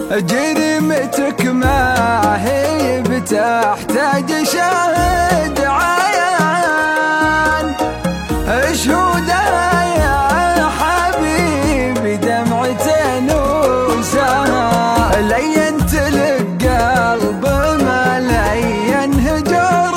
جريمتك ما هي بتحتاج شاهد عيان، شهودها يا حبيبي دمعتين وسهام. لينت لك قلب ما لين هجر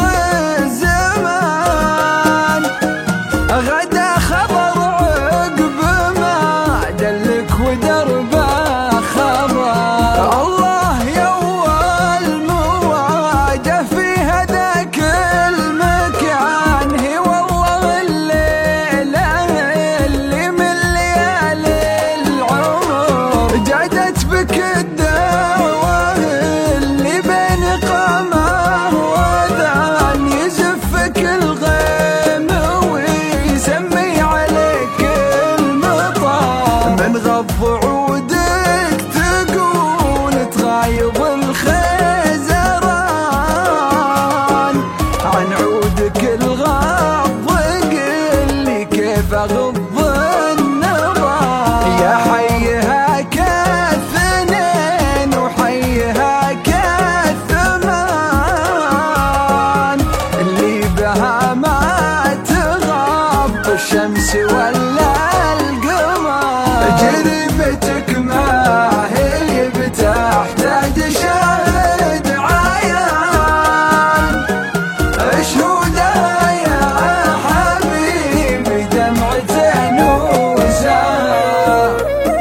الزمان، غدا خبر عقب ما دلك ودربه خبر. الله يوال مواجه في هذاك المكان، هي والله الليلة اللي من ليالي العمر جادت بك الدعوة اللي بين قامة وذان، يزفك الغيم ويسمي عليك المطار. من غض عودك تقول تغايب الخزران، عن عودك الغض قل لي كيف اغض النظر. يا حيها كاثنين وحيها كالثمان، اللي بها ما تغاب الشمس ولا القمر. جريمتك ما هي بتحتاج شاهد عيان، شهودها يا حبيبي دمعتين وسهام.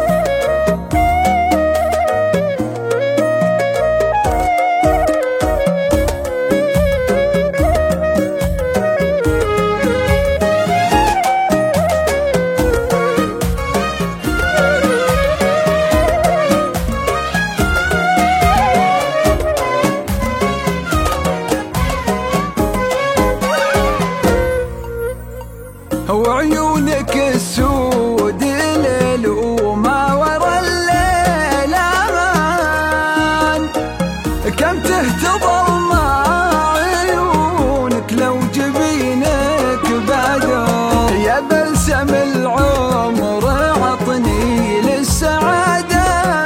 وعيونك السود ليل وما ورا الليل امان، كم تهتضل مع عيونك لو جبينك بدر. يا بلسم العمر عطني للسعادة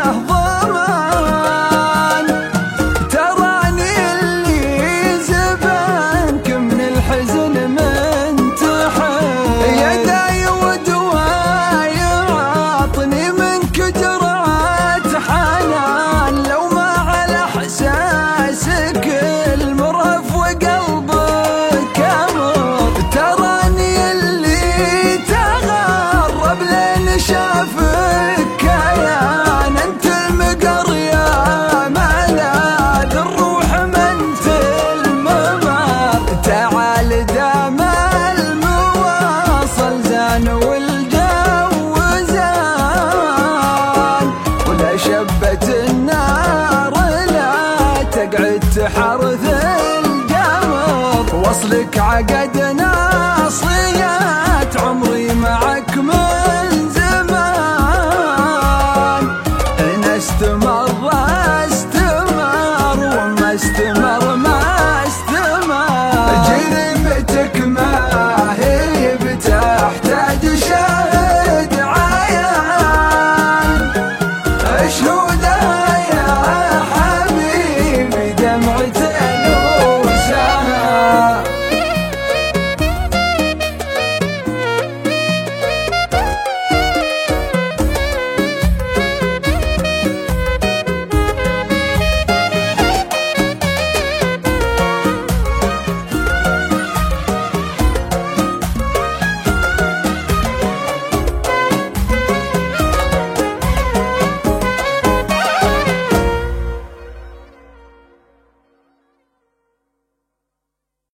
ضمان، تراني اللي زبانك من الحزن يداي ودواي عطني منك جرعة حنان، لو ما على احساسك المرهف وقلبك امر. تراني اللي تغرب لين شافك كيان، انت المقر يا ملاذ الروح منت الممر. تعال دام والجو زان، ولا شبت النار لا تقعد تحرث الجمر. وصلك عقدنا صيات عمري معك من زمان، إن استمر